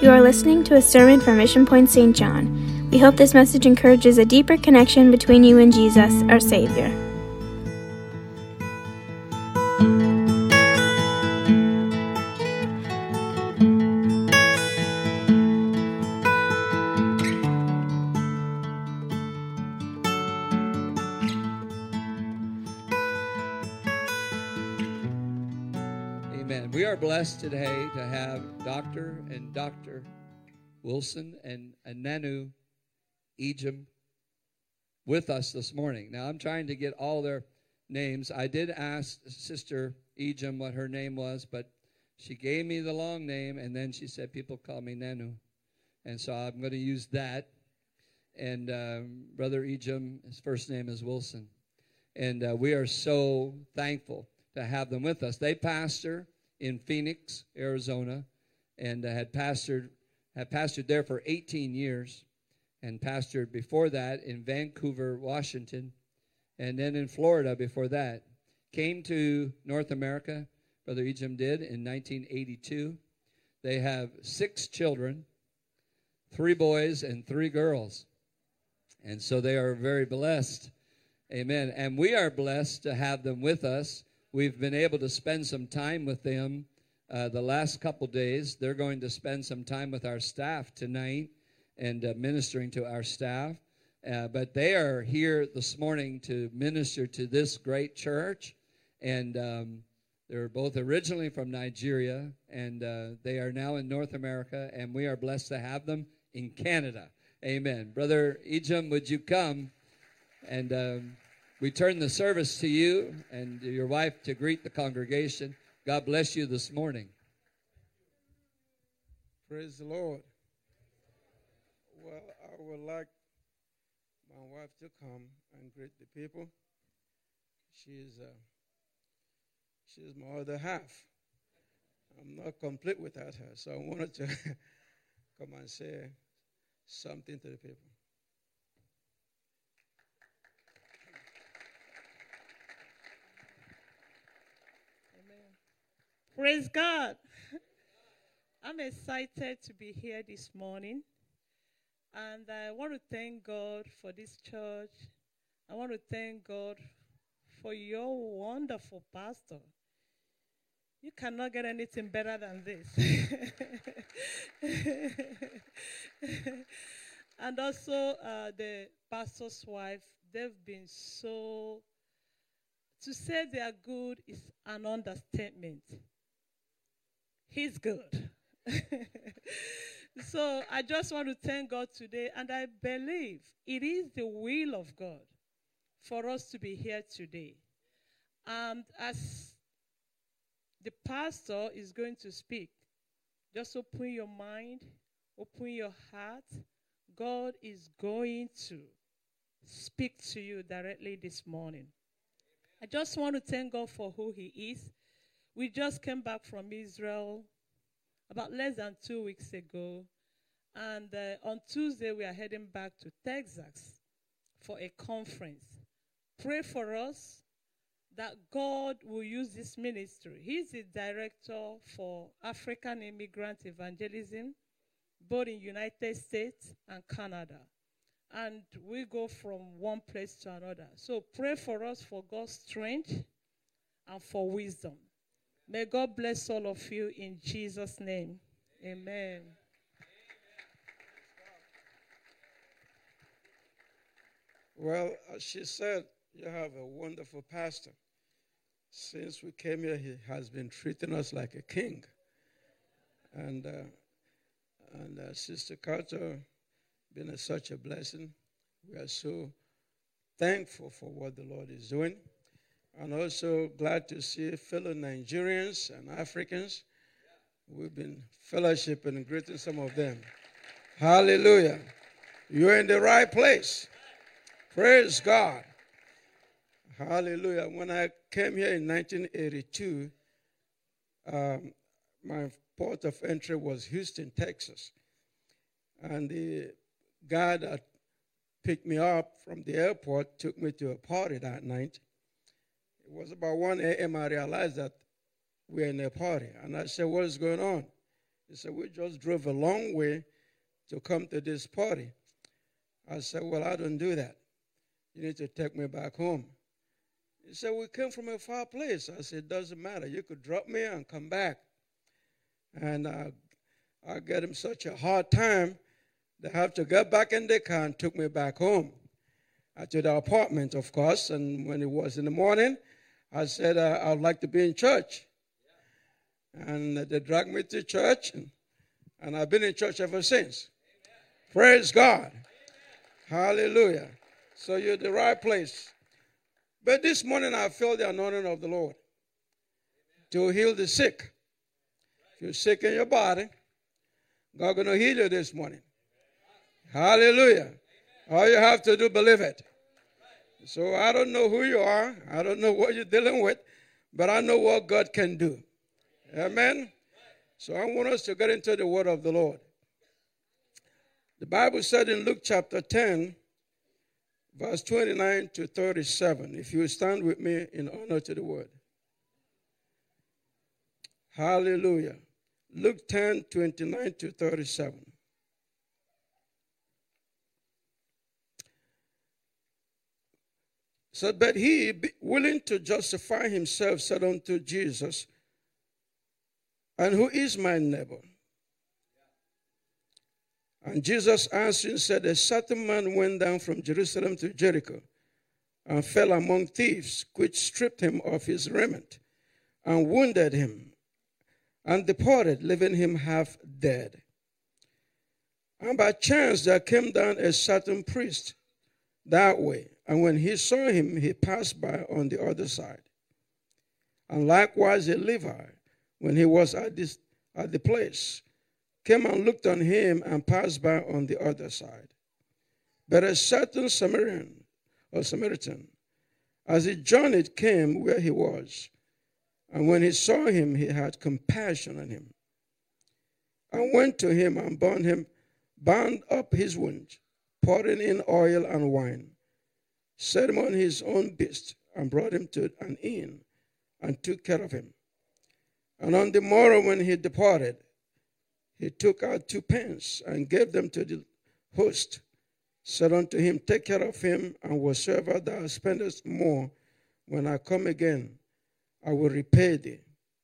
You are listening to a sermon from Mission Point St. John. We hope this message encourages a deeper connection between you and Jesus, our Savior. Amen. We are blessed today to have Dr. and Dr. Wilson and Nanu Ejim with us this morning. Now, I'm trying to get all their names. I did ask Sister Ejim what her name was, but she gave me the long name, and then she said, people call me Nanu. And so I'm going to use that. And Brother Ejim, his first name is Wilson. And we are so thankful to have them with us. They pastor in Phoenix, Arizona, and had pastored there for 18 years, and pastored before that in Vancouver, Washington, and then in Florida before that. Came to North America, Brother Ejim did, in 1982. They have 6 children, 3 boys and 3 girls, and so they are very blessed. Amen. And we are blessed to have them with us. We've been able to spend some time with them the last couple days. They're going to spend some time with our staff tonight and ministering to our staff. But they are here this morning to minister to this great church. And they're both originally from Nigeria, and they are now in North America, and we are blessed to have them in Canada. Amen. Brother Ejim, would you come? And we turn the service to you and your wife to greet the congregation. God bless you this morning. Praise the Lord. Well, I would like my wife to come and greet the people. She's my other half. I'm not complete without her, so I wanted to come and say something to the people. Praise God. I'm excited to be here this morning. And I want to thank God for this church. I want to thank God for your wonderful pastor. You cannot get anything better than this. And also the pastor's wife, they've been so... To say they are good is an understatement. He's good. So I just want to thank God today, and I believe it is the will of God for us to be here today. And as the pastor is going to speak, just open your mind, open your heart. God is going to speak to you directly this morning. I just want to thank God for who he is. We just came back from Israel about less than 2 weeks ago. And on Tuesday, we are heading back to Texas for a conference. Pray for us that God will use this ministry. He's the director for African Immigrant Evangelism, both in United States and Canada. And we go from one place to another. So pray for us for God's strength and for wisdom. May God bless all of you in Jesus' name. Amen. Well, as she said, you have a wonderful pastor. Since we came here, he has been treating us like a king. And Sister Carter, been such a blessing. We are so thankful for what the Lord is doing. And also glad to see fellow Nigerians and Africans. We've been fellowshipping and greeting some of them. Hallelujah. You're in the right place. Praise God. Hallelujah. When I came here in 1982, my port of entry was Houston, Texas. And the guy that picked me up from the airport took me to a party that night. It was about 1 a.m. I realized that we were in a party. And I said, what is going on? He said, we just drove a long way to come to this party. I said, well, I don't do that. You need to take me back home. He said, we came from a far place. I said, it doesn't matter. You could drop me and come back. And I gave him such a hard time. They have to get back in the car and took me back home to the apartment, of course. And when it was in the morning, I said, I'd like to be in church. And they dragged me to church, and I've been in church ever since. Amen. Praise God. Amen. Hallelujah. So you're at the right place. But this morning I felt the anointing of the Lord to heal the sick. If you're sick in your body, God's going to heal you this morning. Hallelujah. All you have to do, believe it. So I don't know who you are. I don't know what you're dealing with, but I know what God can do. Amen. So I want us to get into the word of the Lord. The Bible said in Luke chapter 10, verse 29 to 37. If you stand with me in honor to the word. Hallelujah. Luke 10, 29 to 37. So, but he, willing to justify himself, said unto Jesus, and who is my neighbor? And Jesus answering said, a certain man went down from Jerusalem to Jericho and fell among thieves, which stripped him of his raiment and wounded him and departed, leaving him half dead. And by chance there came down a certain priest that way, and when he saw him, he passed by on the other side. And likewise a Levite, when he was at the place, came and looked on him and passed by on the other side. But a certain Samaritan, as he journeyed, came where he was. And when he saw him, he had compassion on him, and went to him and bound up his wound, pouring in oil and wine, set him on his own beast, and brought him to an inn, and took care of him. And on the morrow when he departed, he took out 2 pence and gave them to the host, said unto him, take care of him, and whatsoever thou spendest more, when I come again, I will repay thee.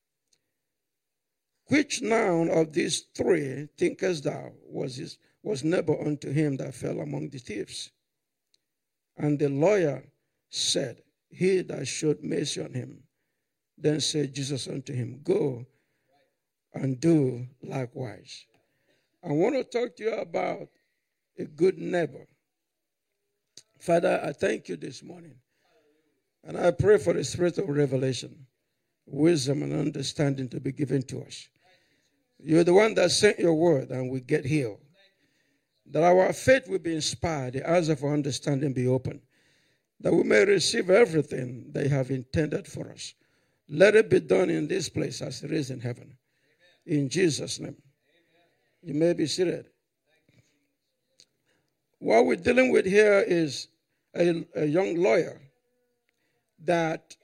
Which now of these 3 thinkest thou was neighbor unto him that fell among the thieves? And the lawyer said, he that showed mercy on him. Then said Jesus unto him, go and do likewise. I want to talk to you about a good neighbor. Father, I thank you this morning. And I pray for the spirit of revelation, wisdom, and understanding to be given to us. You're the one that sent your word, and we get healed. That our faith will be inspired, the eyes of our understanding be open, that we may receive everything they have intended for us. Let it be done in this place as it is in heaven. In Jesus' name. You may be seated. What we're dealing with here is a young lawyer that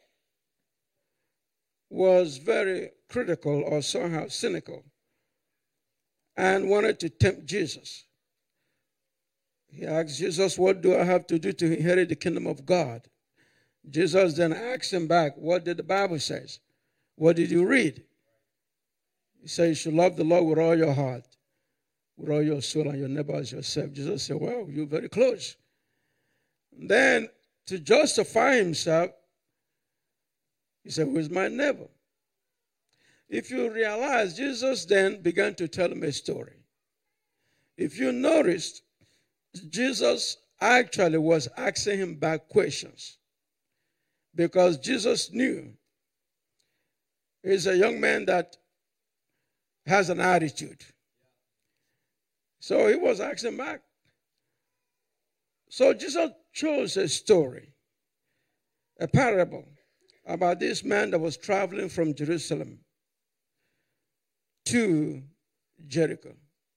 was very critical or somehow cynical and wanted to tempt Jesus. He asked Jesus, what do I have to do to inherit the kingdom of God? Jesus then asked him back, what did the Bible say? What did you read? He said, you should love the Lord with all your heart, with all your soul, and your neighbor as yourself. Jesus said, well, you're very close. And then, to justify himself, he said, who is my neighbor? If you realize, Jesus then began to tell him a story. If you noticed, Jesus actually was asking him back questions, because Jesus knew he's a young man that has an attitude. So he was asking back. So Jesus chose a story, a parable about this man that was traveling from Jerusalem to Jericho.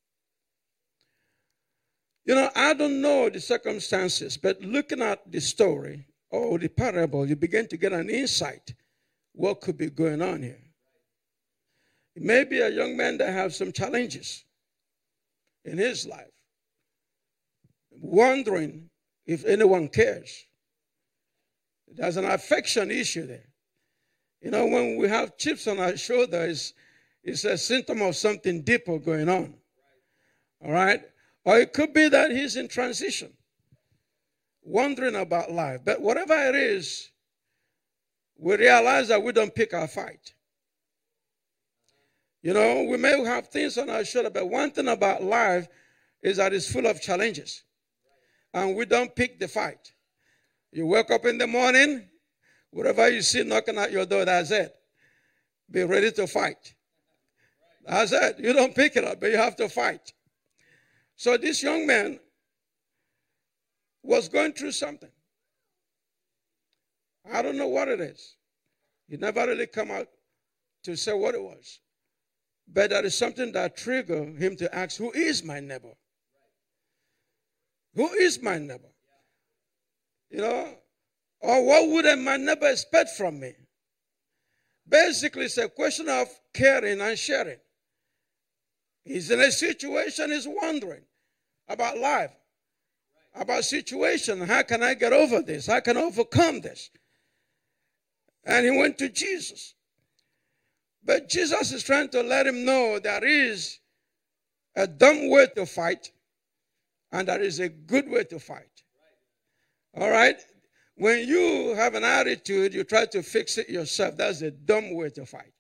You know, I don't know the circumstances, but looking at the story or the parable, you begin to get an insight what could be going on here. It may be a young man that has some challenges in his life, wondering if anyone cares. There's an affection issue there. You know, when we have chips on our shoulders, it's a symptom of something deeper going on. All right? Or it could be that he's in transition, wondering about life. But whatever it is, we realize that we don't pick our fight. You know, we may have things on our shoulder, but one thing about life is that it's full of challenges. And we don't pick the fight. You wake up in the morning, whatever you see knocking at your door, that's it. Be ready to fight. That's it. You don't pick it up, but you have to fight. So this young man was going through something. I don't know what it is. He never really come out to say what it was. But that is something that triggered him to ask, who is my neighbor? Who is my neighbor? You know, or what would my neighbor expect from me? Basically, it's a question of caring and sharing. He's in a situation, he's wondering about life, about situation. How can I get over this? How can I overcome this? And he went to Jesus. But Jesus is trying to let him know there is a dumb way to fight and there is a good way to fight. All right? When you have an attitude, you try to fix it yourself. That's a dumb way to fight.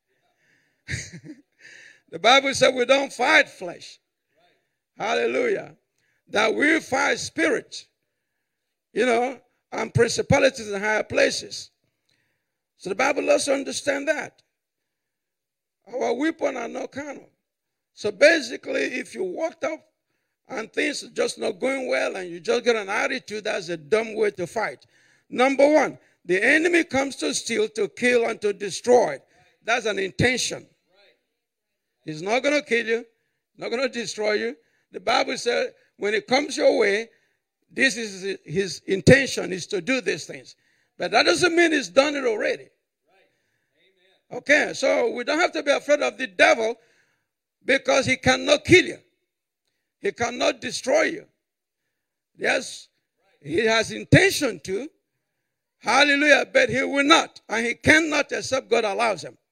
The Bible said we don't fight flesh. Hallelujah. That we fight spirit, you know, and principalities in higher places. So the Bible lets us understand that. Our weapons are not carnal. So basically, if you walked up and things are just not going well and you just get an attitude, that's a dumb way to fight. Number one, the enemy comes to steal, to kill, and to destroy. That's an intention. He's not going to kill you, not going to destroy you. The Bible says when it comes your way, this is his intention, is to do these things. But that doesn't mean he's done it already. Okay, so we don't have to be afraid of the devil because he cannot kill you. He cannot destroy you. Yes, he has intention to. Hallelujah, but he will not. And he cannot except God allows him.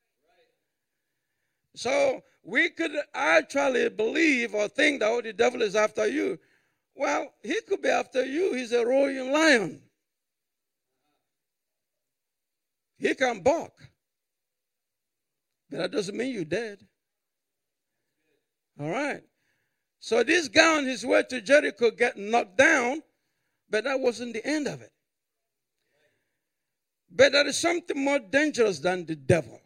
So we could actually believe or think that, oh, the devil is after you. Well, he could be after you. He's a roaring lion. He can bark. But that doesn't mean you're dead. All right. So this guy on his way to Jericho get knocked down, but that wasn't the end of it. But there is something more dangerous than the devil.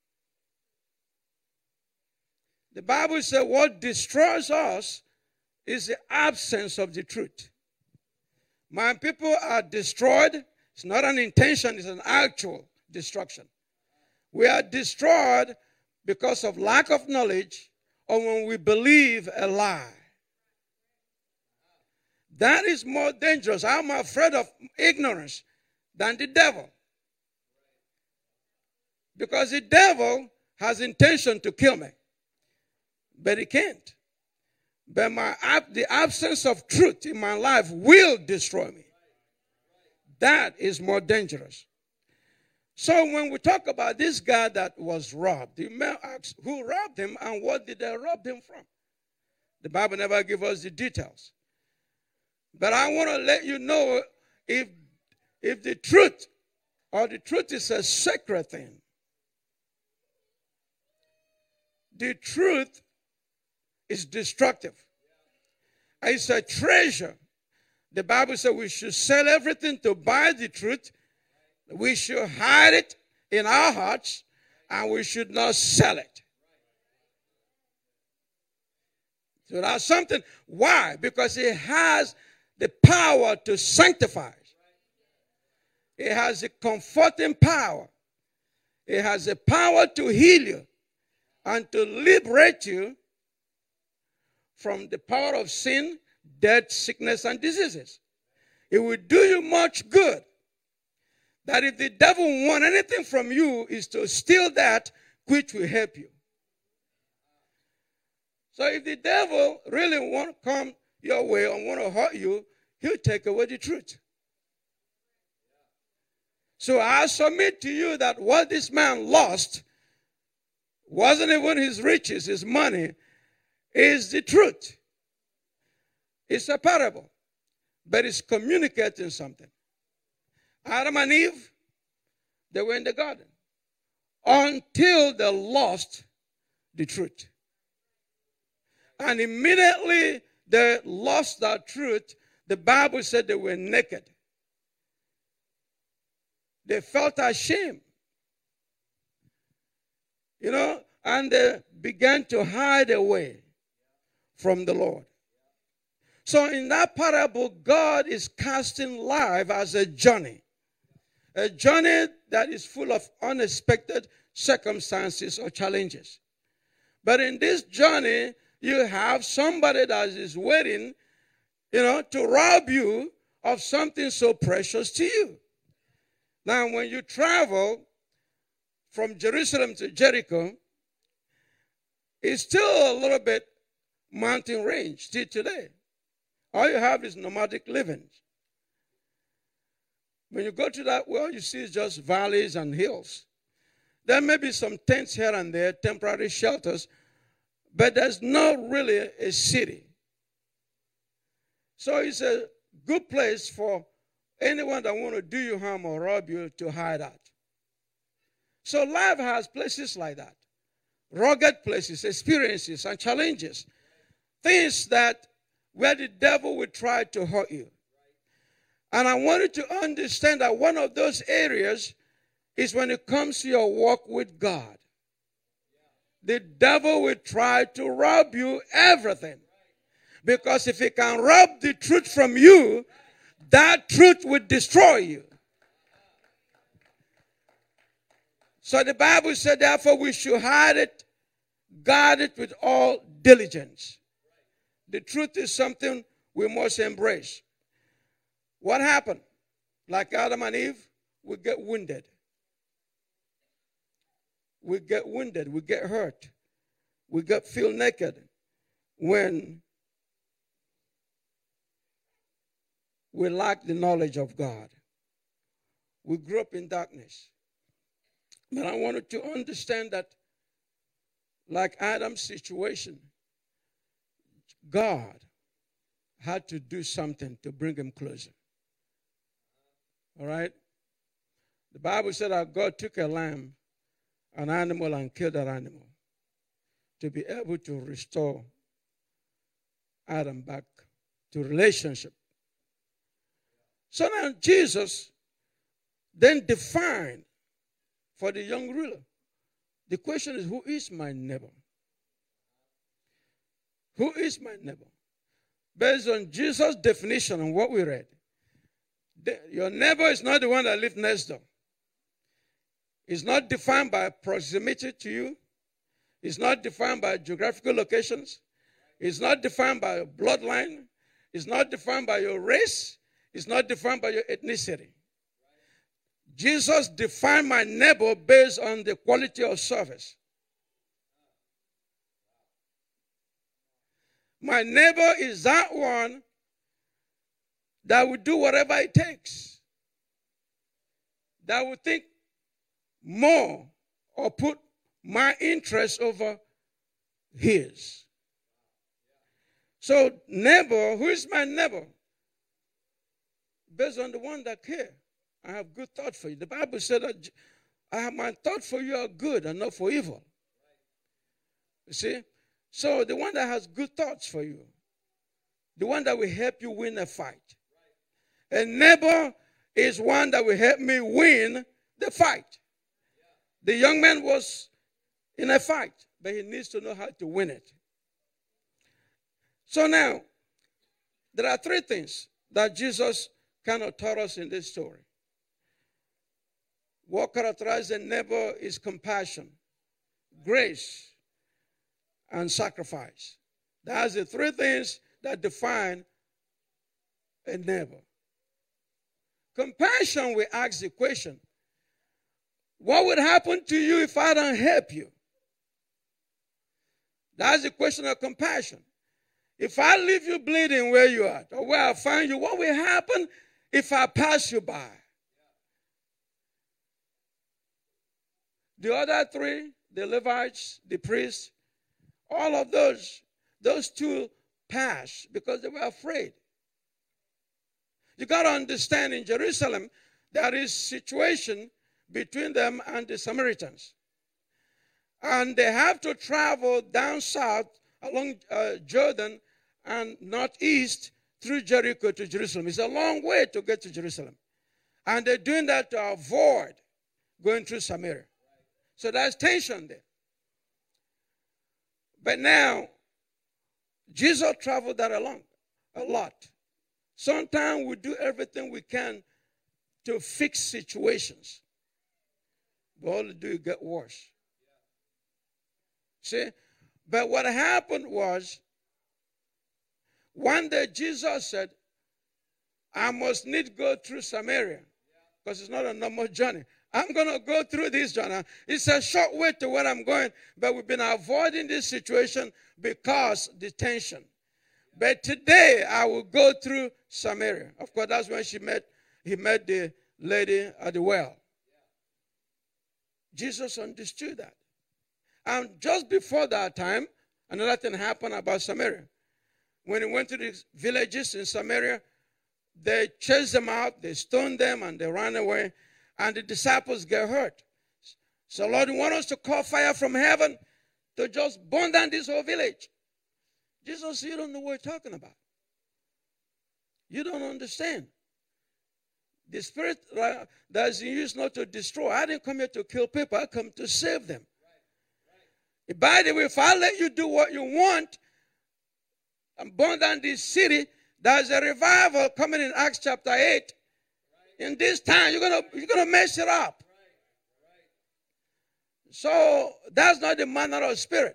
The Bible says what destroys us is the absence of the truth. My people are destroyed. It's not an intention, it's an actual destruction. We are destroyed because of lack of knowledge or when we believe a lie. That is more dangerous. I'm afraid of ignorance than the devil. Because the devil has intention to kill me. But he can't. But the absence of truth in my life will destroy me. That is more dangerous. So when we talk about this guy that was robbed, you may ask who robbed him and what did they rob him from? The Bible never gives us the details. But I want to let you know if the truth or the truth is a sacred thing. The truth is destructive. It's a treasure. The Bible says we should sell everything to buy the truth. We should hide it in our hearts, and we should not sell it. So that's something. Why? Because it has the power to sanctify. It has a comforting power. It has the power to heal you and to liberate you from the power of sin, death, sickness, and diseases. It will do you much good. That if the devil wants anything from you is to steal that which will help you. So if the devil really want to come your way and want to hurt you, he'll take away the truth. So I submit to you that what this man lost wasn't even his riches, his money, is the truth. It's a parable, but it's communicating something. Adam and Eve, they were in the garden until they lost the truth. And immediately they lost that truth, the Bible said they were naked. They felt ashamed. And they began to hide away from the Lord. So in that parable, God is casting life as a journey that is full of unexpected circumstances or challenges. But in this journey, you have somebody that is waiting, to rob you of something so precious to you. Now, when you travel from Jerusalem to Jericho, it's still a little bit mountain range still today. All you have is nomadic living. When you go to that, well, you see just valleys and hills. There may be some tents here and there, temporary shelters, but there's not really a city. So it's a good place for anyone that want to do you harm or rob you to hide at. So life has places like that. Rugged places, experiences, and challenges. Things that where the devil will try to hurt you. And I want you to understand that one of those areas is when it comes to your walk with God. The devil will try to rob you everything. Because if he can rob the truth from you, that truth will destroy you. So the Bible said, therefore, we should hide it, guard it with all diligence. The truth is something we must embrace. What happened? Like Adam and Eve, we get wounded. We get wounded. We get hurt. We feel naked when we lack the knowledge of God. We grew up in darkness. But I wanted to understand that, like Adam's situation, God had to do something to bring him closer. All right? The Bible said that God took a lamb, an animal, and killed that animal to be able to restore Adam back to relationship. So now Jesus then defined for the young ruler. The question is, who is my neighbor? Who is my neighbor? Based on Jesus' definition on what we read, your neighbor is not the one that lives next door. It's not defined by proximity to you. It's not defined by geographical locations. It's not defined by your bloodline. It's not defined by your race. It's not defined by your ethnicity. Jesus defined my neighbor based on the quality of service. My neighbor is that one that will do whatever it takes, that will think more or put my interest over his. So neighbor, who is my neighbor? Based on the one that cares. I have good thought for you. The Bible said that I have my thought for you are good and not for evil. You see? So the one that has good thoughts for you, the one that will help you win a fight. A neighbor is one that will help me win the fight. The young man was in a fight, but he needs to know how to win it. So now, there are three things that Jesus kind of taught us in this story. What characterizes a neighbor is compassion, grace, and sacrifice. That's the three things that define a neighbor. Compassion, we ask the question, what would happen to you if I don't help you? That's the question of compassion. If I leave you bleeding where you are, or where I find you, what will happen if I pass you by? The other three, the Levites, the priests, all of those two passed because they were afraid. You got to understand, in Jerusalem, there is situation between them and the Samaritans. And they have to travel down south along Jordan and northeast through Jericho to Jerusalem. It's a long way to get to Jerusalem. And they're doing that to avoid going through Samaria. So there's tension there. But now, Jesus traveled that along a lot. Sometimes we do everything we can to fix situations. But all you do is get worse. See? But what happened was, one day Jesus said, I must need go through Samaria because it's not a normal journey. I'm going to go through this journey. It's a short way to where I'm going, but we've been avoiding this situation because the tension. But today I will go through Samaria. Of course, that's when he met the lady at the well. Jesus understood that. And just before that time, another thing happened about Samaria. When he went to the villages in Samaria, they chased them out, they stoned them, and they ran away. And the disciples get hurt. So Lord, you want us to call fire from heaven to just burn down this whole village. Jesus said, you don't know what you're talking about. You don't understand. The spirit that is used not to destroy. I didn't come here to kill people. I come to save them. Right. By the way, if I let you do what you want and burn down this city, there's a revival coming in Acts chapter 8. In this time, you're gonna mess it up. So that's not the manner of spirit.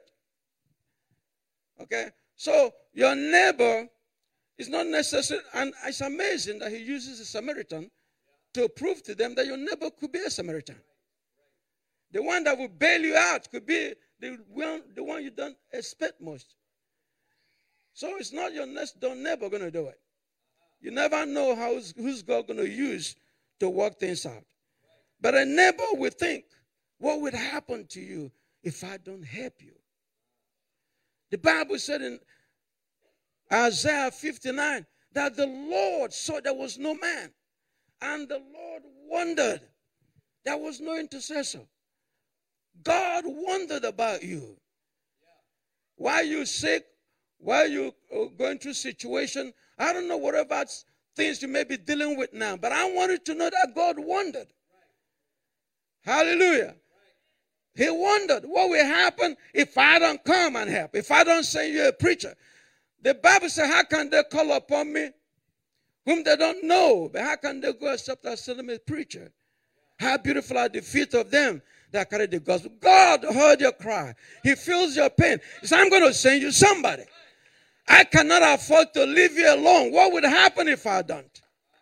Okay? So your neighbor is not necessary, and it's amazing that he uses a Samaritan to prove to them that your neighbor could be a Samaritan. The one that will bail you out could be the one you don't expect most. So it's not your next door neighbor going to do it. You never know who's God going to use to work things out. But a neighbor will think, what would happen to you if I don't help you? The Bible said in Isaiah 59 that the Lord saw there was no man. And the Lord wondered. There was no intercessor. God wondered about you. Why you sick? Why you going through situation? I don't know whatever things you may be dealing with now. But I wanted to know that God wondered. Hallelujah. He wondered what will happen if I don't come and help. If I don't send you a preacher. The Bible says, how can they call upon me whom they don't know? But how can they go except I send them a preacher? How beautiful are the feet of them that carry the gospel. God heard your cry. He feels your pain. He said, I'm going to send you somebody. I cannot afford to leave you alone. What would happen if I don't?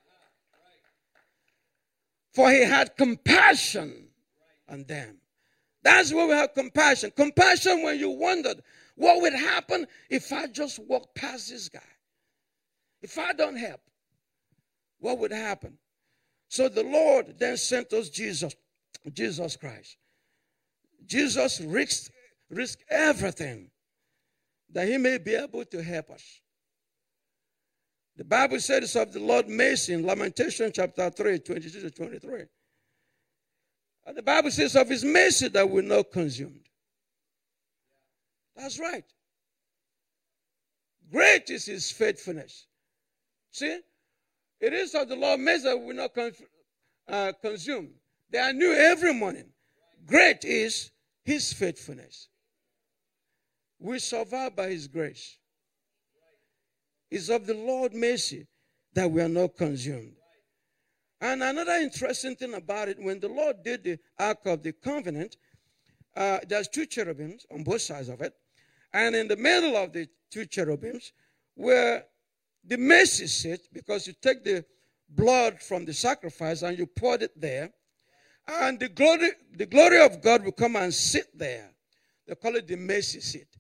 For he had compassion on them. That's where we have compassion. Compassion when you wondered, what would happen if I just walk past this guy? If I don't help, what would happen? So the Lord then sent us Jesus Christ. Jesus risked everything that he may be able to help us. The Bible says of the Lord mercy in Lamentation chapter 3, 22 to 23. And the Bible says of his mercy that we're not consumed. That's right. Great is his faithfulness. See? It is of the Lord mercy that we're not consumed. They are new every morning. Great is his faithfulness. We survive by his grace. It's of the Lord's mercy that we are not consumed. And another interesting thing about it, when the Lord did the Ark of the Covenant, there's two cherubims on both sides of it. And in the middle of the two cherubims where the mercy seat, because you take the blood from the sacrifice and you pour it there. And the glory of God will come and sit there. They call it the mercy seat.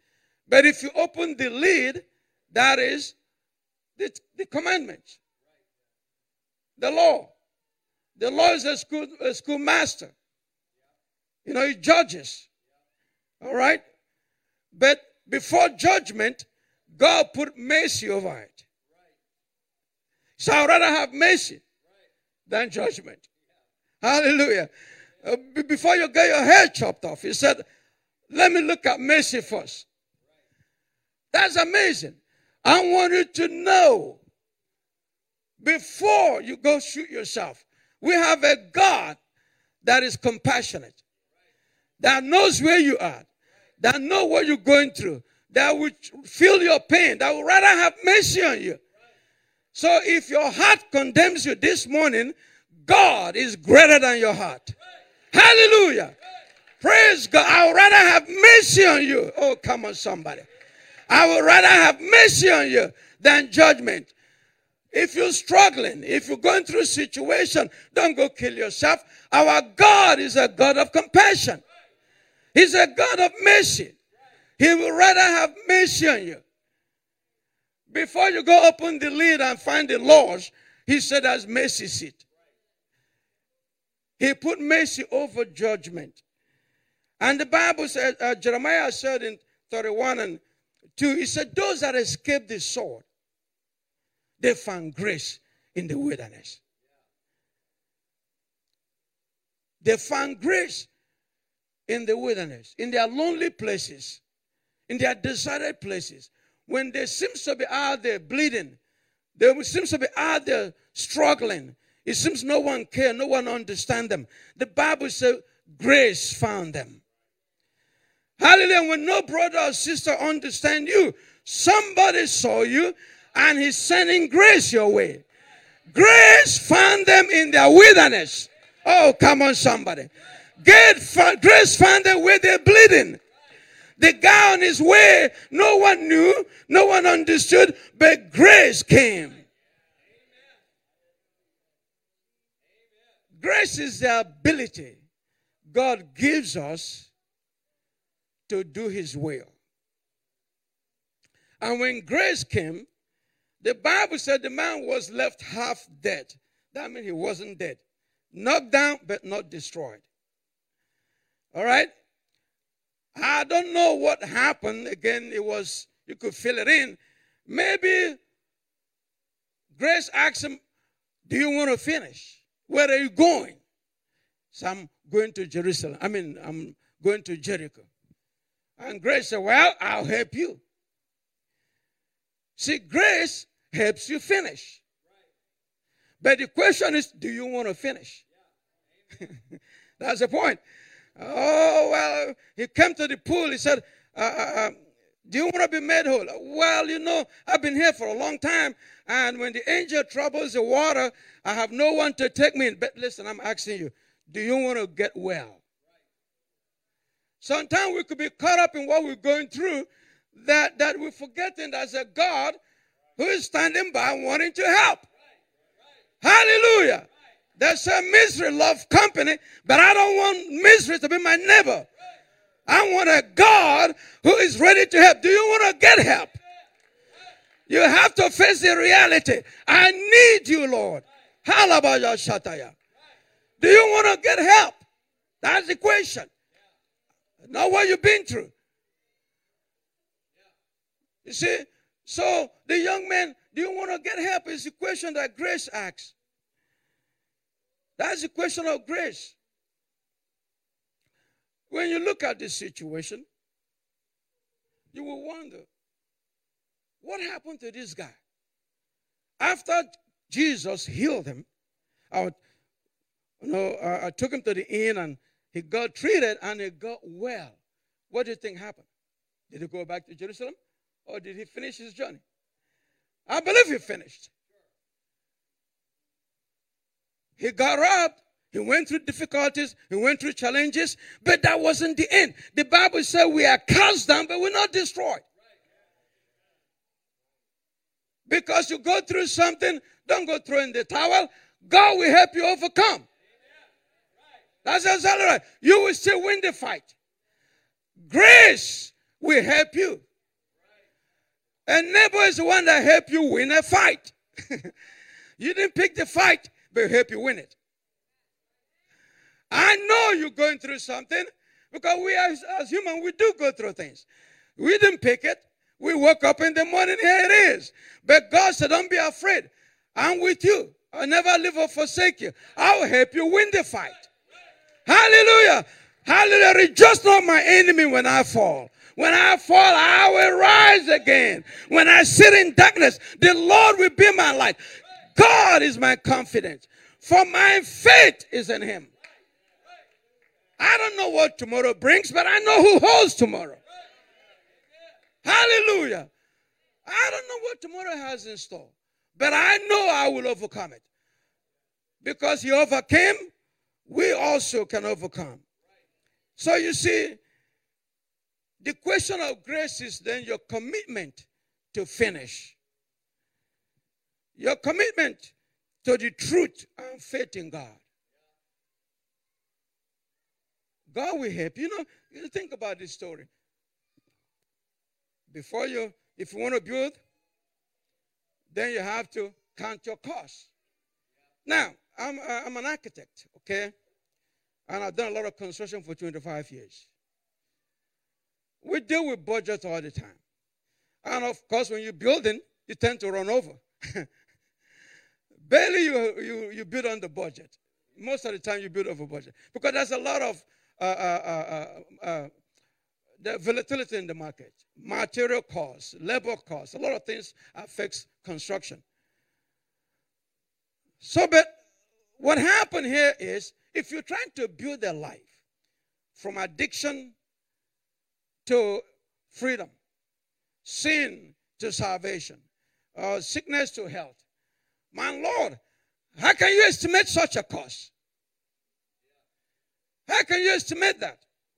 But if you open the lid, that is the commandments, the law. The law is a schoolmaster. You know, he judges. All right? But before judgment, God put mercy over it. So I'd rather have mercy than judgment. Hallelujah. Before you get your hair chopped off, he said, let me look at mercy first. That's amazing. I want you to know, before you go shoot yourself, we have a God that is compassionate, that knows where you are, that knows what you're going through, that will feel your pain, that would rather have mercy on you. So if your heart condemns you this morning, God is greater than your heart. Hallelujah. Praise God. I would rather have mercy on you. Oh, come on, somebody. I would rather have mercy on you than judgment. If you're struggling, if you're going through a situation, don't go kill yourself. Our God is a God of compassion. He's a God of mercy. He would rather have mercy on you. Before you go open the lid and find the laws, he said there's mercy seat. He put mercy over judgment. And the Bible says, Jeremiah said in 31:2, he said, those that escaped the sword, they found grace in the wilderness. They found grace in the wilderness, in their lonely places, in their deserted places. When they seem to be out there bleeding, they seem to be out there struggling. It seems no one cares, no one understands them. The Bible says grace found them. Hallelujah. When no brother or sister understand you, somebody saw you and he's sending grace your way. Grace found them in their wilderness. Oh, come on, somebody. Grace found them where they're bleeding. The guy on his way, no one knew, no one understood, but grace came. Grace is the ability God gives us to do his will. And when grace came, the Bible said the man was left half dead. That means he wasn't dead. Knocked down, but not destroyed. All right? I don't know what happened. Again, it was, you could fill it in. Maybe grace asked him, do you want to finish? Where are you going? So I'm going to Jerusalem. I'm going to Jericho. And grace said, well, I'll help you. See, grace helps you finish. But the question is, do you want to finish? That's the point. Oh, well, he came to the pool. He said, do you want to be made whole? Well, you know, I've been here for a long time. And when the angel troubles the water, I have no one to take me in. But listen, I'm asking you, do you want to get well? Sometimes we could be caught up in what we're going through that we're forgetting there's a God who is standing by wanting to help. Hallelujah. There's a misery love company, but I don't want misery to be my neighbor. I want a God who is ready to help. Do you want to get help? You have to face the reality. I need you, Lord. Halabaya Shataya. Do you want to get help? That's the question. Not what you've been through. You see, so the young man, do you want to get help? Is the question that grace asks. That's the question of grace. When you look at this situation, you will wonder, what happened to this guy? After Jesus healed him, I took him to the inn and he got treated and he got well. What do you think happened? Did he go back to Jerusalem or did he finish his journey? I believe he finished. He got robbed. He went through difficulties. He went through challenges. But that wasn't the end. The Bible said we are cast down, but we're not destroyed. Because you go through something, don't go throw in the towel. God will help you overcome. That's exactly right. You will still win the fight. Grace will help you A neighbor is the one that help you win a fight. You didn't pick the fight, but help you win it. I know you're going through something because we as humans, we do go through things. We didn't pick it. We woke up in the morning, here it is. But God said, don't be afraid. I'm with you. I'll never leave or forsake you. I'll help you win the fight. Hallelujah. Hallelujah. Rejoice not my enemy when I fall. When I fall, I will rise again. When I sit in darkness, the Lord will be my light. God is my confidence. For my faith is in him. I don't know what tomorrow brings, but I know who holds tomorrow. Hallelujah. I don't know what tomorrow has in store, but I know I will overcome it. Because he overcame, we also can overcome. So you see, the question of grace is then your commitment to finish. Your commitment to the truth and faith in God. God will help. You know, you think about this story. If you want to build, then you have to count your costs. Now, I'm an architect, okay? And I've done a lot of construction for 25 years. We deal with budget all the time. And of course, when you're building, you tend to run over. Barely you build on the budget. Most of the time you build over budget. Because there's a lot of the volatility in the market. Material costs, labor costs, a lot of things affects construction. So, but what happened here is, if you're trying to build a life from addiction to freedom, sin to salvation, sickness to health, my Lord, how can you estimate such a cost? How can you estimate that?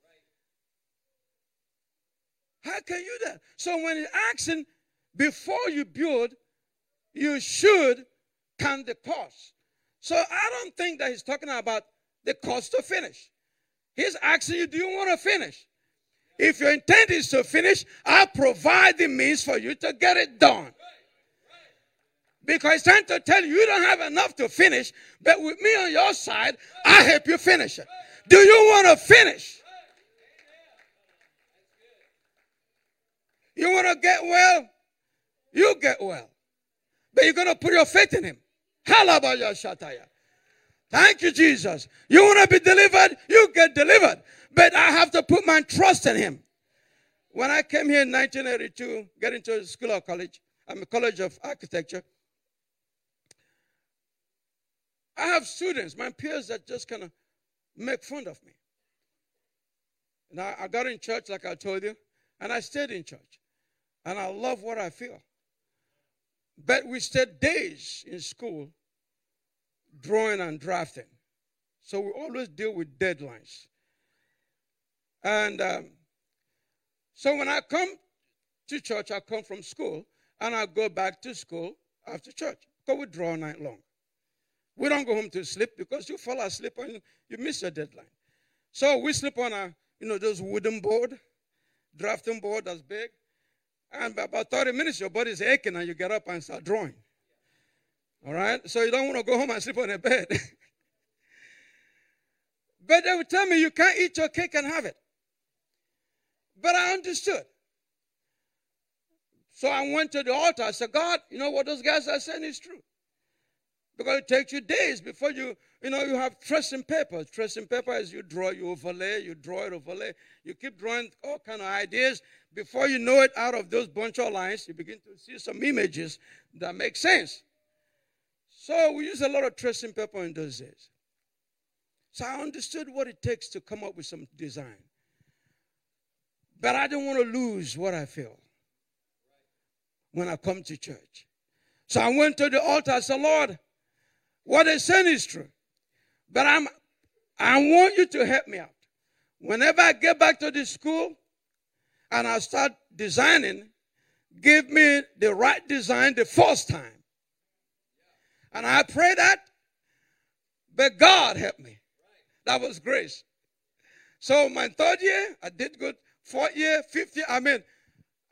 How can you do that? So when he's asking, before you build, you should count the cost. So I don't think that he's talking about the cost to finish. He's asking you, do you want to finish? If your intent is to finish, I'll provide the means for you to get it done. Because he's trying to tell you, you don't have enough to finish, but with me on your side, I'll help you finish it. Do you want to finish? You want to get well? You get well. But you're going to put your faith in him. Thank you, Jesus. You want to be delivered? You get delivered. But I have to put my trust in him. When I came here in 1982, get into the school or college, I'm a college of architecture. I have students, my peers, that just kind of make fun of me. And I got in church, like I told you, and I stayed in church. And I love what I feel. But we stayed days in school drawing and drafting. So we always deal with deadlines. And so when I come to church, I come from school, and I go back to school after church. Because we draw all night long. We don't go home to sleep because you fall asleep and you miss your deadline. So we sleep on those wooden board, drafting board that's big. And by about 30 minutes, your body's aching and you get up and start drawing. All right? So you don't want to go home and sleep on a bed. But they would tell me, you can't eat your cake and have it. But I understood. So I went to the altar. I said, God, you know what those guys are saying is true. Because it takes you days before you have tracing paper. Tracing paper is you draw, you overlay, you draw it, overlay. You keep drawing all kind of ideas. Before you know it, out of those bunch of lines, you begin to see some images that make sense. So we use a lot of tracing paper in those days. So I understood what it takes to come up with some design. But I don't want to lose what I feel when I come to church. So I went to the altar. I said, Lord, what they're saying is true. But I want you to help me out. Whenever I get back to the school and I start designing, give me the right design the first time. And I pray that, but God helped me. That was grace. So my third year, I did good. Fourth year, fifth year,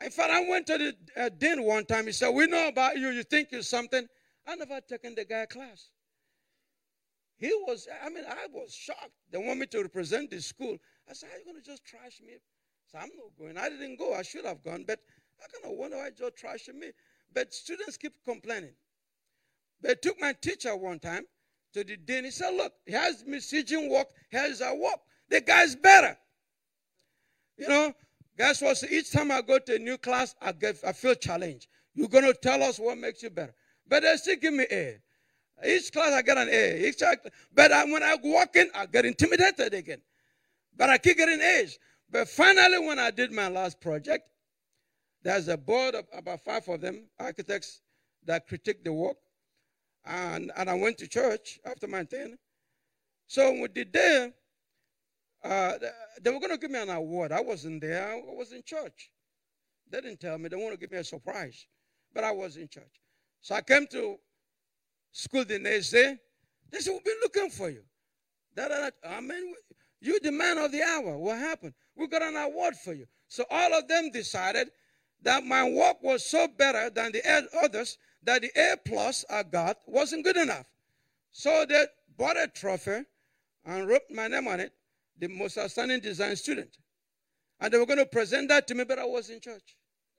In fact, I went to the dean one time. He said, we know about you. You think you're something. I never taken the guy class. I was shocked. They want me to represent the school. I said, how are you going to just trash me? So I'm not going. I didn't go. I should have gone. But I kind of wonder why you're trashing me. But students keep complaining. They took my teacher one time to the dean. He said, look, here's Miss Eugene work. Here's our work. The guy's better. You know, guess what? So each time I go to a new class, I feel challenged. You're going to tell us what makes you better. But they still give me A. Each class I get an A. But when I walk in, I get intimidated again. But I keep getting A's. But finally, when I did my last project, there's a board of about 5 of them, architects, that critique the work. And I went to church after my thing. So when we did there, they were going to give me an award. I wasn't there. I was in church. They didn't tell me. They want to give me a surprise. But I was in church. So I came to school the next day. They said, we've been looking for you. I mean, you're the man of the hour. What happened? We got an award for you. So all of them decided that my work was so better than the others that the A+ I got wasn't good enough. So they bought a trophy and wrote my name on it, the most outstanding design student. And they were going to present that to me, but I was in church.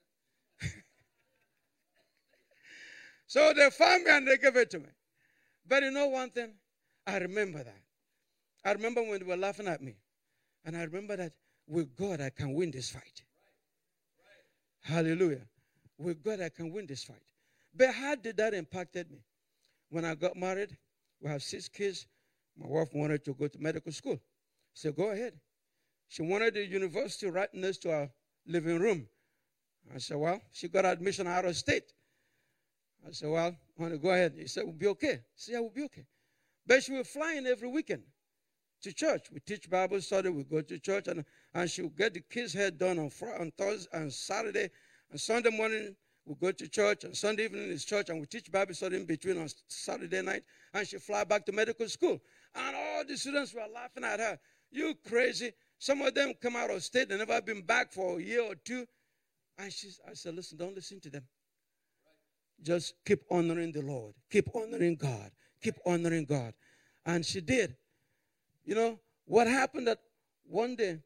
So they found me and they gave it to me. But you know one thing? I remember that. I remember when they were laughing at me. And I remember that with God, I can win this fight. Hallelujah. With God, I can win this fight. But how did that impact me? When I got married, we have 6 kids. My wife wanted to go to medical school. I said, go ahead. She wanted the university right next to our living room. I said, well, she got admission out of state. I said, well, I want to go ahead. He said, we'll be okay. I said, yeah, we'll be okay. But she was flying every weekend to church. We teach Bible study. We go to church. And she would get the kids' hair done on Thursday and Saturday. And Sunday morning, we go to church. And Sunday evening is church. And we teach Bible study in between on Saturday night. And she fly back to medical school. And all the students were laughing at her. You crazy. Some of them come out of state. They never been back for a year or 2. And I said, listen, don't listen to them. Just keep honoring the Lord. Keep honoring God. Keep honoring God. And she did. You know, what happened that one day,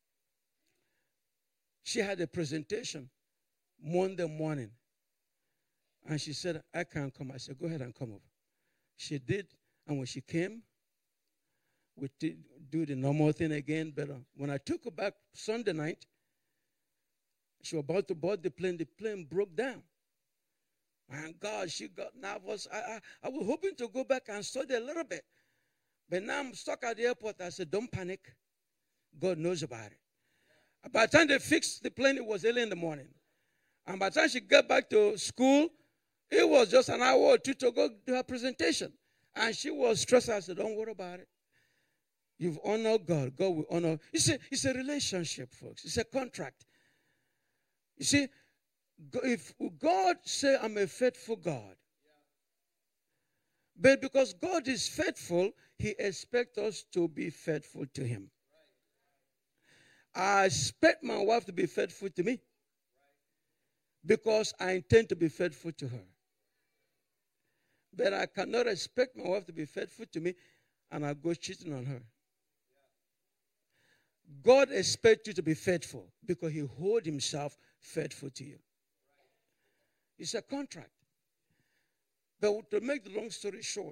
she had a presentation Monday morning. And she said, I can't come. I said, go ahead and come over. She did. And when she came, we did do the normal thing again. But when I took her back Sunday night, she was about to board the plane broke down. And God, she got nervous. I was hoping to go back and study a little bit. But now I'm stuck at the airport. I said, don't panic. God knows about it. By the time they fixed the plane, it was early in the morning. And by the time she got back to school, it was just an hour or 2 to go do her presentation. And she was stressed. I said, don't worry about it. You've honored God. God will honor. It's a relationship, folks. It's a contract. You see, if God say, I'm a faithful God, but because God is faithful, he expects us to be faithful to him. I expect my wife to be faithful to me because I intend to be faithful to her. But I cannot expect my wife to be faithful to me and I go cheating on her. God expects you to be faithful because he holds himself faithful to you. It's a contract. But to make the long story short,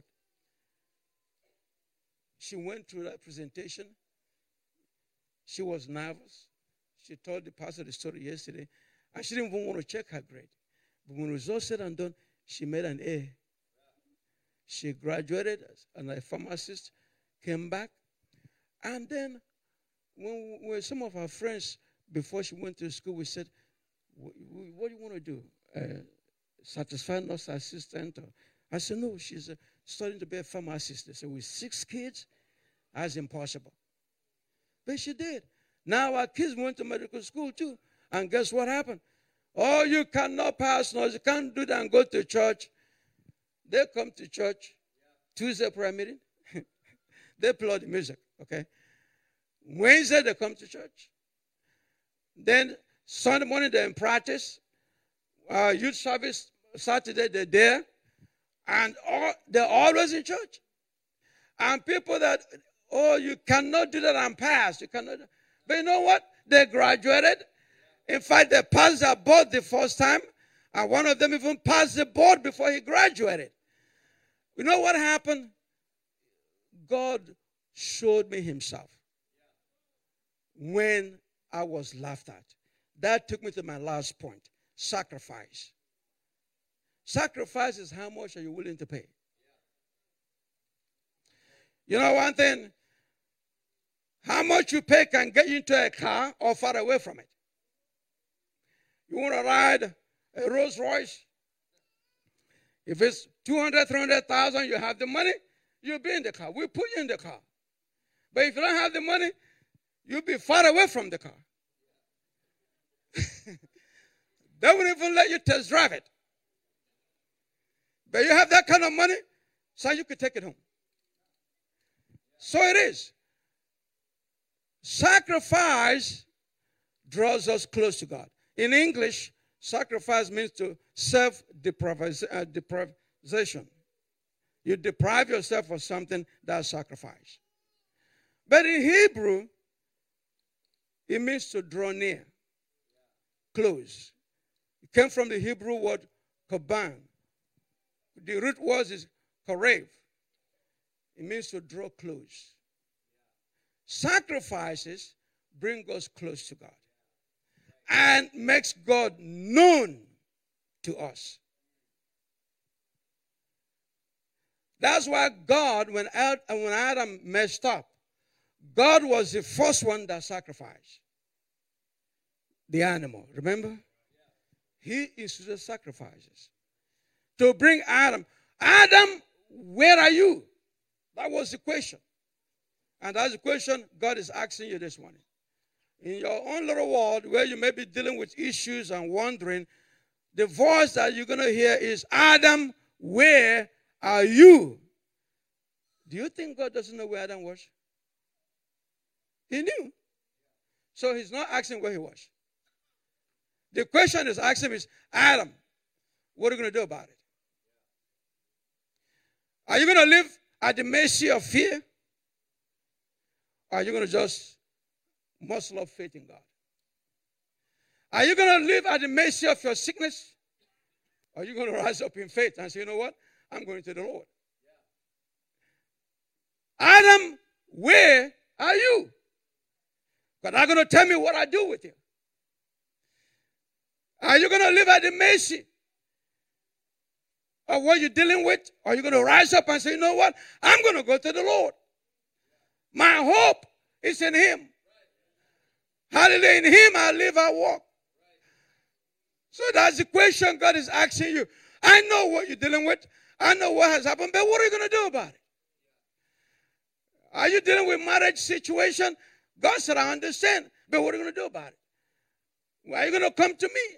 she went through that presentation. She was nervous. She told the pastor the story yesterday. And she didn't even want to check her grade. But when the results said and done, she made an A. She graduated as a pharmacist, came back. And then when some of her friends, before she went to school, we said, what do you want to do? Satisfy nurse assistant? I said, no, she's studying to be a pharmacist. They said, with 6 kids, that's impossible. But she did. Now our kids went to medical school too. And guess what happened? Oh, you cannot pass nurse. You can't do that and go to church. They come to church. Tuesday prayer meeting. They play the music, okay? Wednesday they come to church. Then Sunday morning, they're in practice. Youth service, Saturday, they're there. And they're always in church. And people that, oh, you cannot do that and pass. You cannot. But you know what? They graduated. In fact, they passed their board the first time. And one of them even passed the board before he graduated. You know what happened? God showed me himself when I was laughed at. That took me to my last point. Sacrifice. Sacrifice is how much are you willing to pay? You know one thing? How much you pay can get you into a car or far away from it. You want to ride a Rolls Royce? If it's 200, 300,000, you have the money, you'll be in the car. We'll put you in the car. But if you don't have the money, you'll be far away from the car. They won't even let you test drive it. But you have that kind of money, so you could take it home. So it is. Sacrifice draws us close to God. In English, sacrifice means to self-deprivation. You deprive yourself of something, that's sacrifice. But in Hebrew, it means to draw near, close. It came from the Hebrew word kaban. The root word is karev. It means to draw close. Sacrifices bring us close to God and makes God known to us. That's why God, when Adam messed up, God was the first one that sacrificed the animal. Remember? He instituted sacrifices to bring Adam. Adam, where are you? That was the question. And that's the question God is asking you this morning. In your own little world where you may be dealing with issues and wondering, the voice that you're going to hear is, Adam, where are you? Do you think God doesn't know where Adam was? He knew. So he's not asking where he was. The question is asking is, Adam, what are you going to do about it? Are you going to live at the mercy of fear? Or are you going to just muscle up faith in God? Are you going to live at the mercy of your sickness? Or are you going to rise up in faith and say, you know what? I'm going to the Lord. Adam, where are you? God, I'm going to tell me what I do with you. Are you going to live at the mercy of what you're dealing with? Or are you going to rise up and say, you know what? I'm going to go to the Lord. My hope is in him. Hallelujah. In him I live, I walk. So that's the question God is asking you. I know what you're dealing with. I know what has happened, but what are you going to do about it? Are you dealing with marriage situation? God said, I understand, but what are you going to do about it? Why are you going to come to me?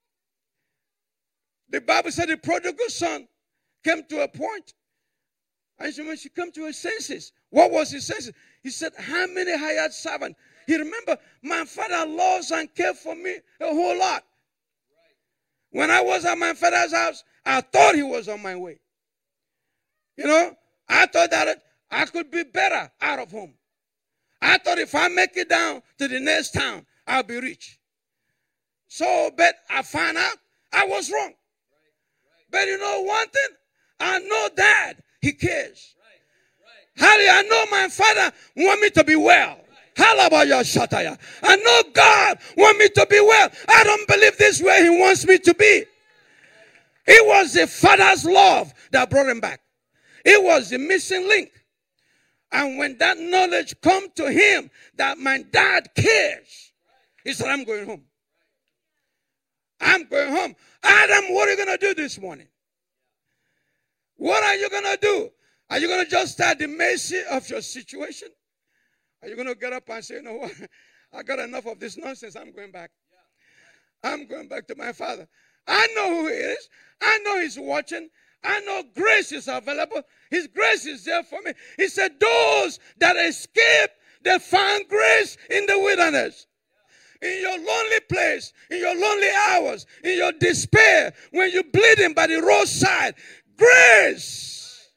The Bible said the prodigal son came to a point. And when she came to her senses, what was his senses? He said, how many hired servants? He remembered, my father loves and cares for me a whole lot. When I was at my father's house, I thought he was on my way. You know, I thought that I could be better out of home. I thought if I make it down to the next town, I'll be rich. So, but I found out I was wrong. But you know one thing? I know Dad, he cares. Hallelujah, I know my father want me to be well. Hallelujah. I know God want me to be well. I don't believe this way he wants me to be. It was the father's love that brought him back. It was the missing link. And when that knowledge come to him that my dad cares, he said, I'm going home. I'm going home. Adam, what are you going to do this morning? What are you going to do? Are you going to just stay at the mercy of your situation? Are you going to get up and say, you know what? I got enough of this nonsense. I'm going back. I'm going back to my father. I know who he is. I know he's watching. I know grace is available. His grace is there for me. He said, those that escape, they find grace in the wilderness. in your lonely place, in your lonely hours, in your despair, when you're bleeding by the roadside, grace.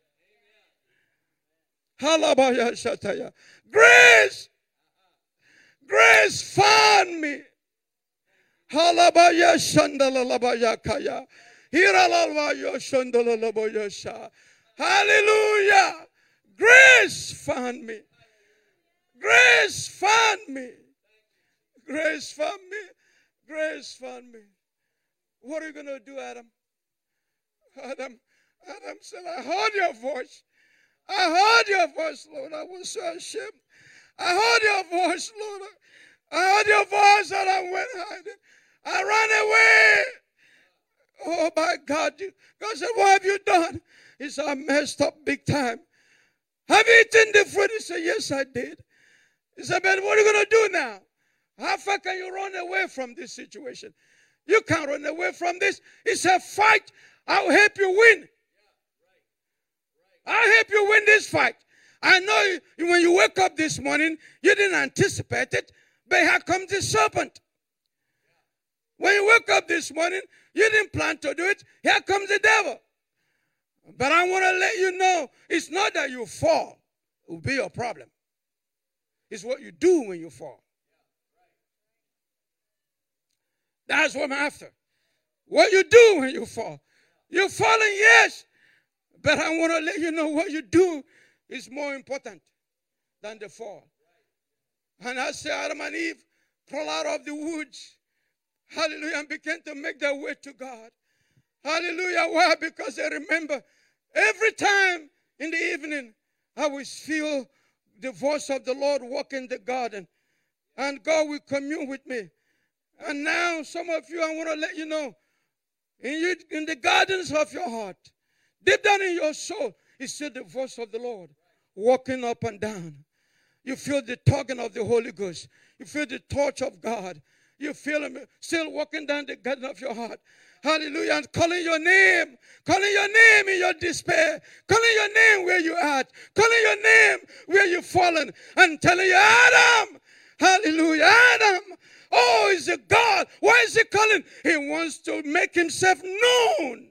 Grace. Grace found me. Halabaya shandalalabaya kaya. Hiralalabaya shandalalabaya sha. Hallelujah. Grace found me. Grace found me. Grace found me. Grace found me. What are you going to do, Adam? Adam said, I heard your voice. I heard your voice, Lord. I was so ashamed. I heard your voice, Lord. I heard your voice and I went hiding. I ran away. Oh, my God. God said, what have you done? He said, I messed up big time. Have you eaten the fruit? He said, yes, I did. He said, but what are you going to do now? How far can you run away from this situation? You can't run away from this. He said, fight. I'll help you win. I'll help you win this fight. I know when you wake up this morning, you didn't anticipate it, but here comes the serpent. When you wake up this morning, you didn't plan to do it. Here comes the devil. But I want to let you know, it's not that you fall. It will be your problem. It's what you do when you fall. That's what I'm after. What you do when you fall. You're falling, yes. But I want to let you know what you do is more important than the fall. And I say Adam and Eve crawl out of the woods. Hallelujah. And began to make their way to God. Hallelujah. Why? Because they remember every time in the evening I will feel the voice of the Lord walk in the garden. And God will commune with me. And now some of you, I want to let you know, in the gardens of your heart, deep down in your soul, you see the voice of the Lord walking up and down. You feel the tugging of the Holy Ghost. You feel the touch of God. You feel him still walking down the garden of your heart. Hallelujah. And calling your name in your despair. Calling your name where you're at. Calling your name where you've fallen. And telling you, Adam. Hallelujah. Adam. Oh, is it God? Why is he calling? He wants to make himself known.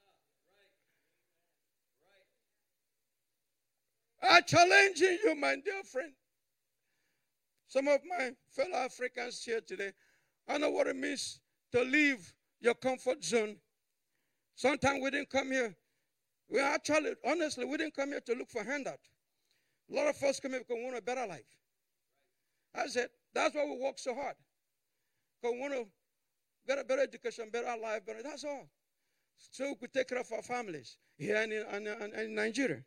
I'm challenging you, my dear friend. Some of my fellow Africans here today, I know what it means to leave your comfort zone. Sometimes we didn't come here. Honestly, we didn't come here to look for handout. A lot of us come here because we want a better life. I said, that's why we work so hard. Because we want to get a better education, better life, better. That's all. So we could take care of our families here in Nigeria.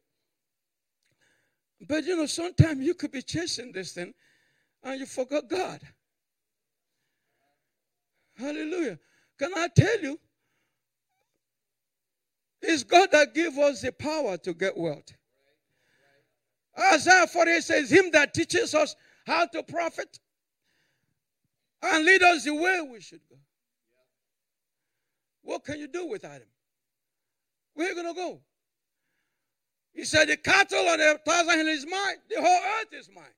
But, sometimes you could be chasing this thing and you forgot God. Hallelujah. Can I tell you? It's God that gives us the power to get wealth. Isaiah 48 says, him that teaches us how to profit and lead us the way we should go. What can you do without him? Where are you going to go? He said, the cattle on the 1,000 hills is mine. The whole earth is mine.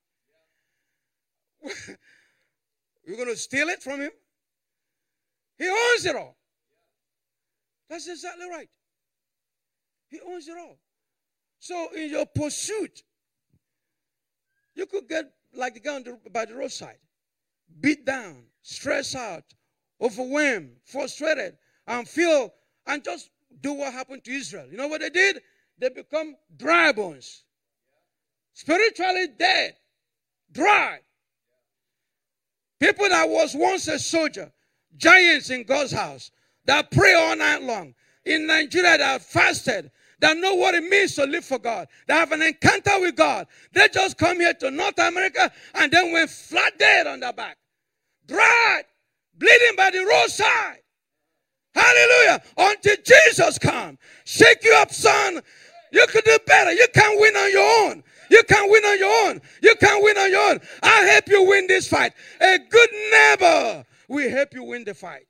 You're going to steal it from him? He owns it all. That's exactly right. He owns it all. So in your pursuit, you could get like the guy by the roadside, beat down, stressed out, overwhelmed, frustrated, and just do what happened to Israel. You know what they did? They become dry bones. Spiritually dead. Dry. People that was once a soldier, giants in God's house, that pray all night long. In Nigeria, that fasted, that know what it means to live for God, that have an encounter with God. They just come here to North America and then went flat dead on their back. Dried, bleeding by the roadside. Hallelujah. Until Jesus comes. Shake you up, son. You could do better. You can't win on your own. You can't win on your own. You can't win on your own. I'll help you win this fight. A good neighbor will help you win the fight.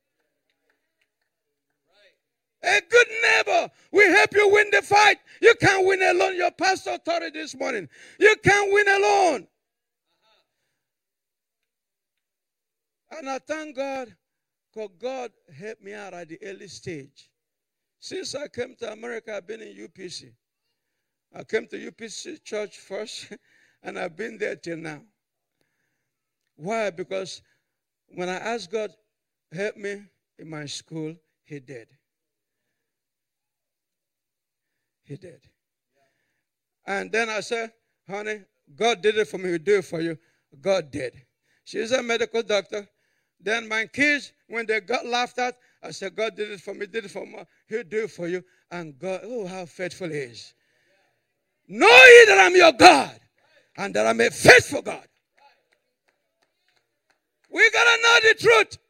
A good neighbor will help you win the fight. You can't win alone. Your pastor taught it this morning. You can't win alone. And I thank God because God helped me out at the early stage. Since I came to America, I've been in UPC. I came to UPC Church first, and I've been there till now. Why? Because when I asked God to help me in my school, He did. He did. And then I said, honey, God did it for me, He'll do it for you. God did. She's a medical doctor. Then my kids, when they got laughed at, I said, God did it for me, did it for me. He'll do it for you. And God, oh, how faithful He is. Know ye that I'm your God, and that I'm a faithful God. We got to know the truth.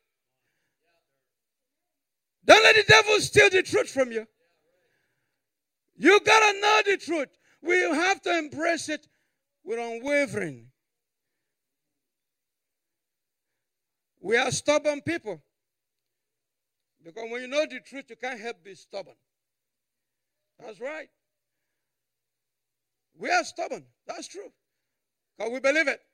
Don't let the devil steal the truth from you. You got to know the truth. We have to embrace it with unwavering. We are stubborn people. Because when you know the truth, you can't help being stubborn. That's right. We are stubborn. That's true. Because we believe it.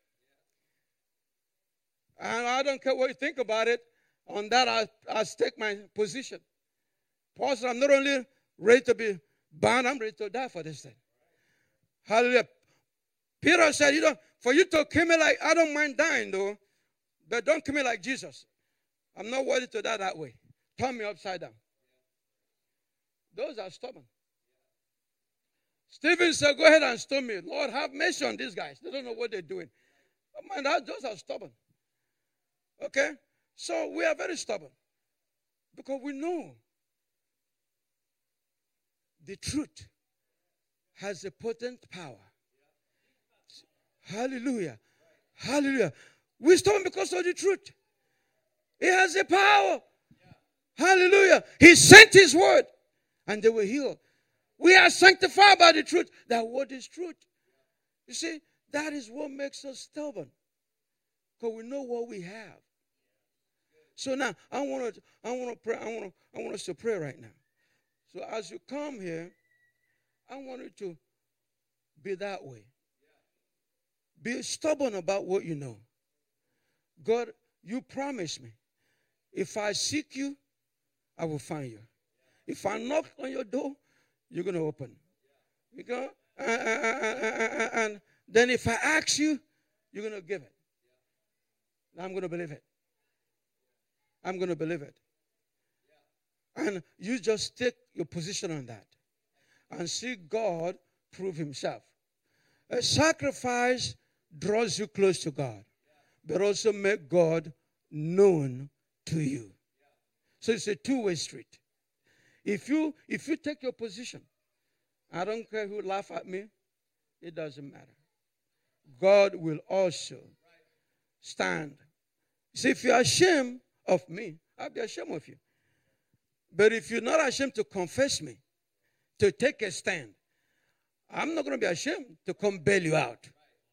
And I don't care what you think about it. On that, I take my position. Paul said, I'm not only ready to be bound, I'm ready to die for this thing. Hallelujah. Peter said, for you to kill me like, I don't mind dying though, but don't kill me like Jesus. I'm not worthy to die that way. Turn me upside down. Those are stubborn. Stephen said, go ahead and stone me. Lord, have mercy on these guys. They don't know what they're doing. Oh, man, those are stubborn. Okay? So we are very stubborn. Because we know the truth has a potent power. Hallelujah. Hallelujah. We're stubborn because of the truth. It has a power. Hallelujah. He sent His word and they were healed. We are sanctified by the truth. That word is truth. You see, that is what makes us stubborn. Because we know what we have. So now, I want to pray. I want us to pray right now. So as you come here, I want you to be that way. Be stubborn about what you know. God, you promised me, if I seek you, I will find you. If I knock on your door, you're going to open. You go, and then if I ask you, you're going to give it. I'm going to believe it. I'm going to believe it. And you just take your position on that and see God prove Himself. A sacrifice draws you close to God, but also make God known to you. So it's a two-way street. If you take your position, I don't care who laugh at me, it doesn't matter. God will also stand. See, if you're ashamed of me, I'll be ashamed of you. But if you're not ashamed to confess me, to take a stand, I'm not going to be ashamed to come bail you out.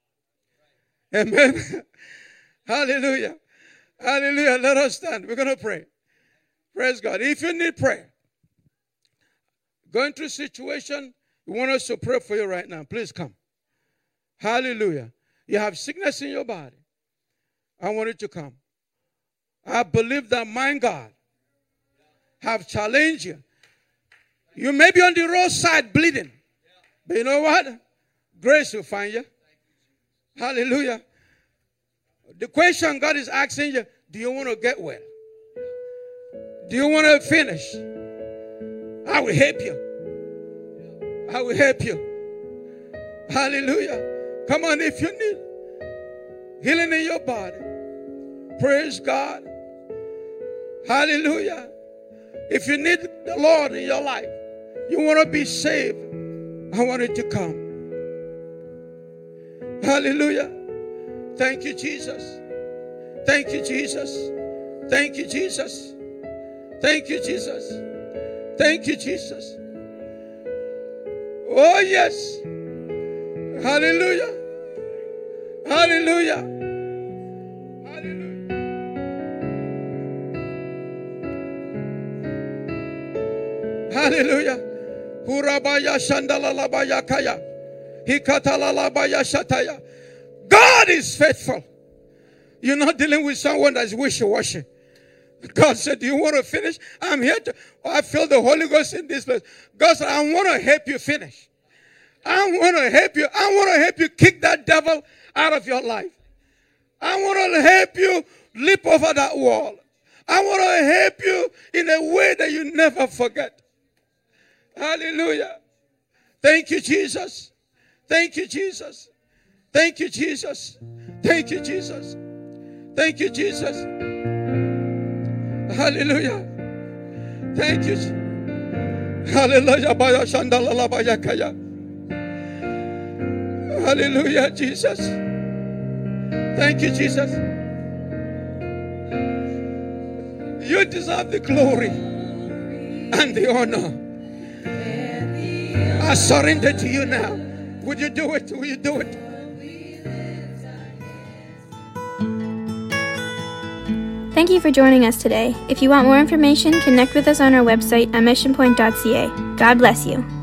Amen. Hallelujah. Hallelujah. Let us stand. We're going to pray. Praise God. If you need prayer, going through a situation, we want us to pray for you right now. Please come. Hallelujah. You have sickness in your body. I want you to come. I believe that my God have challenged you. You may be on the roadside bleeding. But you know what? Grace will find you. Hallelujah. The question God is asking you, do you want to get well? Do you want to finish? I will help you. I will help you. Hallelujah. Come on, if you need healing in your body, praise God. Hallelujah. If you need the Lord in your life, you want to be saved, I want you to come. Hallelujah. Thank you, Jesus. Thank you, Jesus. Thank you, Jesus. Thank you, Jesus. Thank you, Jesus. Oh, yes. Hallelujah. Hallelujah. Hallelujah. Hallelujah. Hurabaya shandalalabaya kaya. Hikatalalabaya shataya. God is faithful. You're not dealing with someone that's wishy-washy. God said, do you want to finish? I'm here to, I feel the Holy Ghost in this place. God said, I want to help you finish. I want to help you. I want to help you kick that devil out of your life. I want to help you leap over that wall. I want to help you in a way that you never forget. Hallelujah. Thank you, Jesus. Thank you, Jesus. Thank you, Jesus. Thank you, Jesus. Thank you, Jesus. Hallelujah. Thank you. Hallelujah. Hallelujah, Jesus. Thank you, Jesus. You deserve the glory and the honor. I surrender to you now. Would you do it? Will you do it? Thank you for joining us today. If you want more information, connect with us on our website at missionpoint.ca. God bless you.